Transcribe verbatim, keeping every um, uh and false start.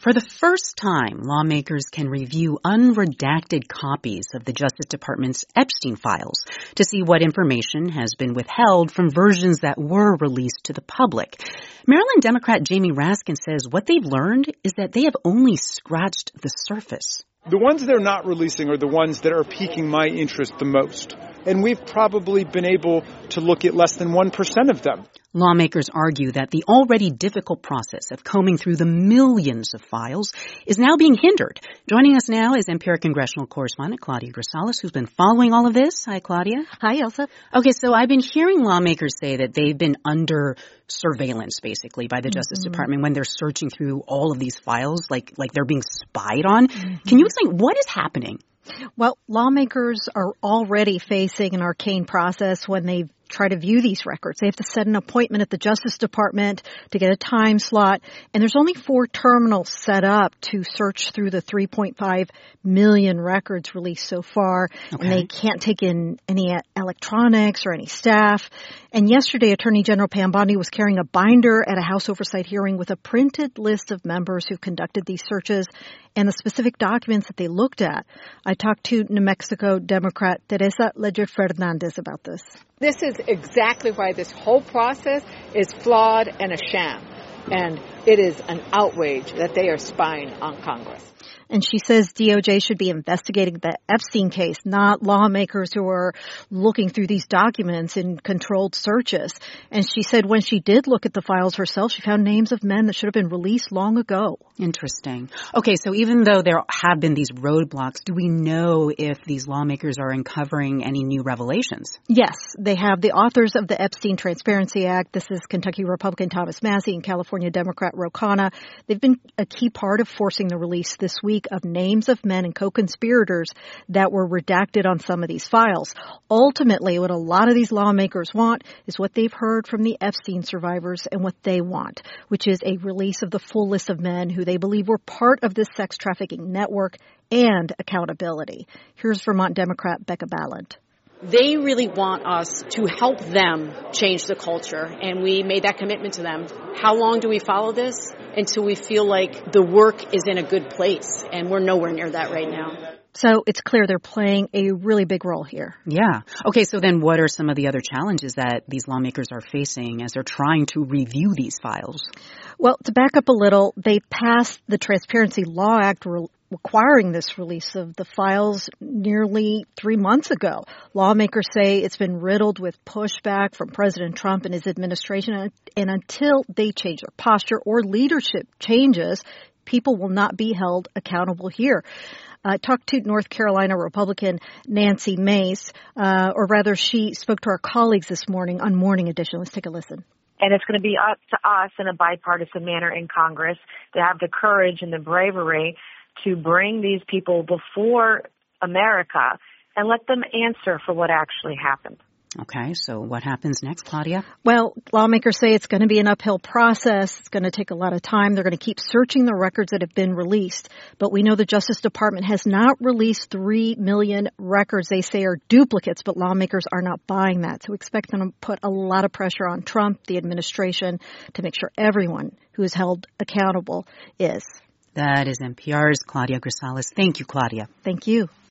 For the first time, lawmakers can review unredacted copies of the Justice Department's Epstein files to see what information has been withheld from versions that were released to the public. Maryland Democrat Jamie Raskin says what they've learned is that they have only scratched the surface. The ones they're not releasing are the ones that are piquing my interest the most. And we've probably been able to look at less than one percent of them. Lawmakers argue that the already difficult process of combing through the millions of files is now being hindered. Joining us now is N P R congressional correspondent Claudia Grisales, who's been following all of this. Hi, Claudia. Hi, Elsa. Okay, so I've been hearing lawmakers say that they've been under surveillance, basically, by the mm-hmm. Justice Department when they're searching through all of these files, like like they're being spied on. Mm-hmm. Can you explain what is happening? Well, lawmakers are already facing an arcane process when they try to view these records. They have to set an appointment at the Justice Department to get a time slot, and there's only four terminals set up to search through the three point five million records released so far, okay. and they can't take in any electronics or any staff. And yesterday, Attorney General Pam Bondi was carrying a binder at a House Oversight hearing with a printed list of members who conducted these searches and the specific documents that they looked at. I talked to New Mexico Democrat Teresa Leger Fernandez about this. This is exactly why this whole process is flawed and a sham. And it is an outrage that they are spying on Congress. And she says D O J should be investigating the Epstein case, not lawmakers who are looking through these documents in controlled searches. And she said when she did look at the files herself, she found names of men that should have been released long ago. Interesting. Okay, so even though there have been these roadblocks, do we know if these lawmakers are uncovering any new revelations? Yes, they have. The authors of the Epstein Transparency Act, this is Kentucky Republican Thomas Massie and California Democrat Ro Khanna. They've been a key part of forcing the release this week of names of men and co-conspirators that were redacted on some of these files. Ultimately, what a lot of these lawmakers want is what they've heard from the Epstein survivors and what they want, which is a release of the full list of men who they believe were part of this sex trafficking network and accountability. Here's Vermont Democrat Becca Balint. They really want us to help them change the culture, and we made that commitment to them. How long do we follow this? Until we feel like the work is in a good place, and we're nowhere near that right now. So it's clear they're playing a really big role here. Yeah. Okay, so then what are some of the other challenges that these lawmakers are facing as they're trying to review these files? Well, to back up a little, they passed the Transparency Law Act re- requiring this release of the files nearly three months ago. Lawmakers say it's been riddled with pushback from President Trump and his administration, and until they change their posture or leadership changes, people will not be held accountable here. I uh, talked to North Carolina Republican Nancy Mace, uh, or rather she spoke to our colleagues this morning on Morning Edition. Let's take a listen. And it's going to be up to us in a bipartisan manner in Congress to have the courage and the bravery to bring these people before America and let them answer for what actually happened. Okay, so what happens next, Claudia? Well, lawmakers say it's going to be an uphill process. It's going to take a lot of time. They're going to keep searching the records that have been released. But we know the Justice Department has not released three million records they say are duplicates, but lawmakers are not buying that. So expect them to put a lot of pressure on Trump, the administration, to make sure everyone who is held accountable is. That is N P R's Claudia Grisales. Thank you, Claudia. Thank you.